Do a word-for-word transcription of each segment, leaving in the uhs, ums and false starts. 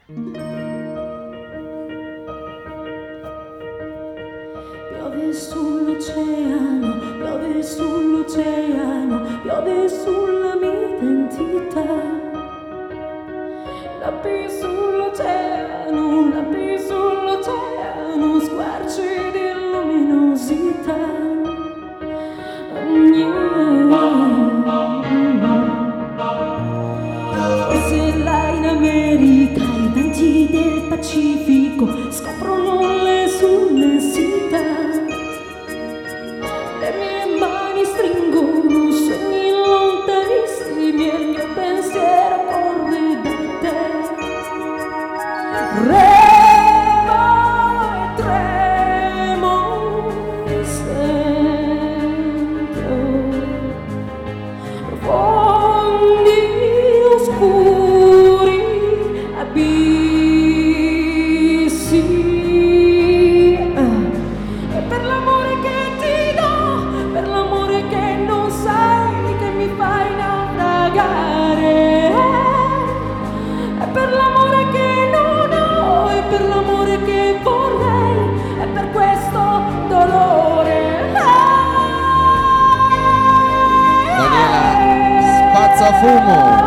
Piove sull'oceano, piove sull'oceano, piove sulla mia identità. Lampi sull'oceano, lampi sull'oceano, squarci di luminosità. Forse là in America i venti del Pacifico scoprono le sue immensità. Le mie mani stringono sogni lontanissimi e il mio pensiero corre da te. Remo e tremo e sento profondi oscuri abissi. E per l'amore che ti do, per l'amore che non sai, che mi fai naufragare, e per l'amore che non ho, e per l'amore che vorrei, e per questo dolore. Daniela Spazzafumo.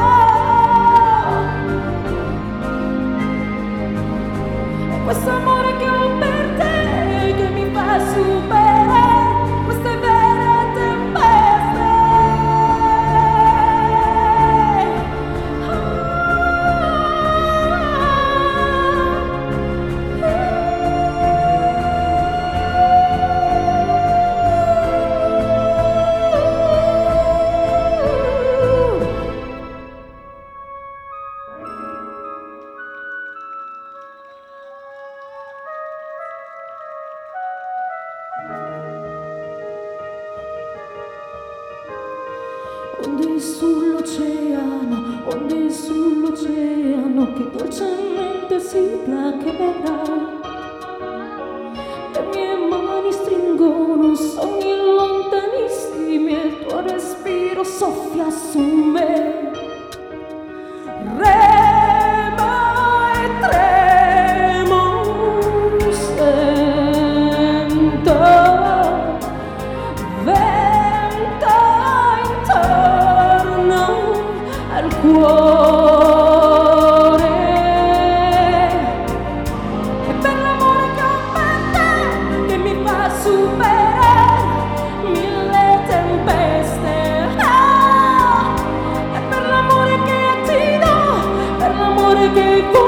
Questo amore che ho per te, che mi fa superare queste vere tempeste. Onde sull'oceano, onde sull'oceano, che dolcemente si placherà. Le mie mani stringono sogni lontanissimi e il tuo respiro soffia su me. Remo e tremo, sento vento intorno al cuore. E per l'amore che ho per te, che mi fa superare mille tempeste. Ah! E per l'amore che ti do, per l'amore che